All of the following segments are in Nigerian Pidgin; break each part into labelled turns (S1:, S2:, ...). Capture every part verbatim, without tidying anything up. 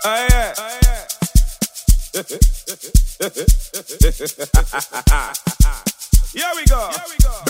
S1: Oh yeah. Oh yeah. Here we go. Here we go.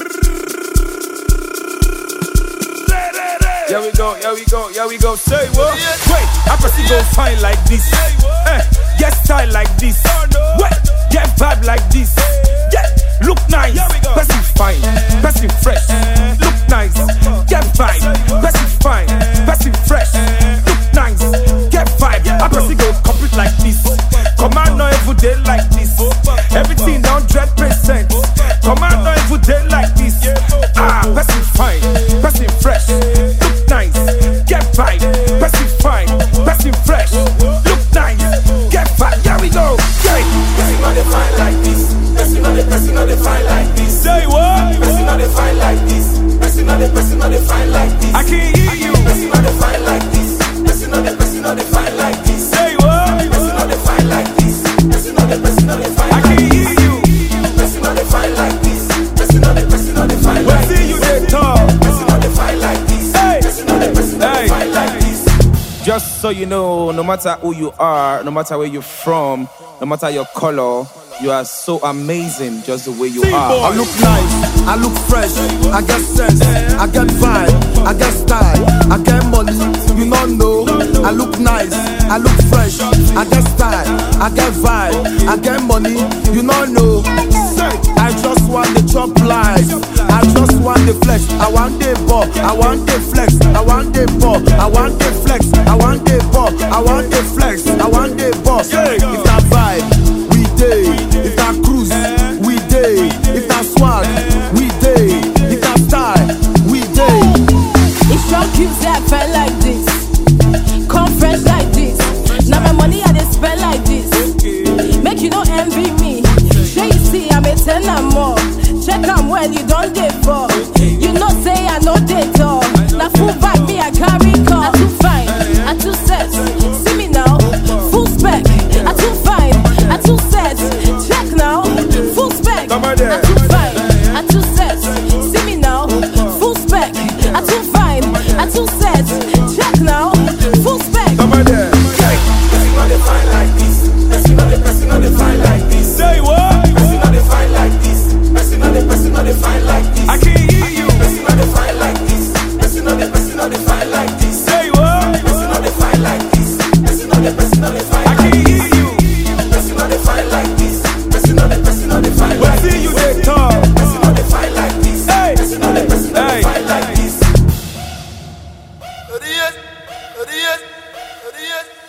S1: Here we go, here we go, here we go. Say what? Wait, I perceive go fine like this. Eh, get style like this. Wait, get vibe like this. Yeah, look nice. Person fine, person fresh. Look nice, get vibe. Person fine, person fresh. Look nice, get vibe. I perceive go complete like this. Command no every day like this. Everything hundred percent. Command no every day like this. Ah, person fine, person fresh. Look nice, get vibe. Person fine, person fresh. Look nice, get vibe. Here we go. Yeah.
S2: Person not define like this. Person not the person not define like this.
S1: Say what?
S2: Person not define like this. Person not the person not define like this.
S1: I can't hear you.
S2: Person not define like this. Person not the person not define like this.
S1: Say what?
S2: Person not define like this. Person not the person not define
S1: I
S2: like
S1: can't
S2: this.
S1: hear you.
S2: Person not define like this. Person not the person not define
S1: We'll
S2: like
S1: see
S2: this.
S1: you there talk.
S2: Person not define like this.
S1: Hey.
S2: Person not the person not
S1: Hey.
S2: define like this.
S1: Just so you know, no matter who you are, no matter where you're from, no matter your color, you are so amazing just the way you are.
S3: I look nice, I look fresh, I get sense, I get vibe, I get style, I get money, you don't know. I look nice, I look fresh, I get style, I get vibe, I get money, you don't know. I just want the chop life, I just want the flex, I want the ball, I want the flex, I want the ball, I want the flex, I want the ball, I want the flex, I want the boss. If that vibe, we day. If that cruise, we day. If that swag, we day. If that style, we day.
S4: It sure keeps that felt like this. Come fresh like this. Now my money I dey spend like this. Make you don't envy me. Sure you see I'm a ten and more. Check am well you don't dey for. You know say I know they talk. Now full vibe me I carry car. I too fine, I too set. See me now, full spec. I too fine, I too set. Check now, full spec. I too fine, I too set. See me now, full spec. I too fine, I too set. Check now, full spec.
S1: Come on there.
S2: Person not define like this. Person not the person not define like this.
S1: Say what?
S2: Person not define like this. Person not the person not define like this.
S1: I can't hear you.
S2: Person not define like this. Person not the person not define like this.
S1: Say what?
S2: Person not define like this. Person not the person not define
S1: I
S2: like
S1: can't
S2: this.
S1: hear you.
S2: Person not define like this. Person not the person not define
S1: We'll
S2: like
S1: see
S2: this.
S1: you there talk.
S2: Person not define like this.
S1: Hey.
S2: Person not the person not
S1: Hey.
S2: define like this.
S3: Idiot, idiot, idiot.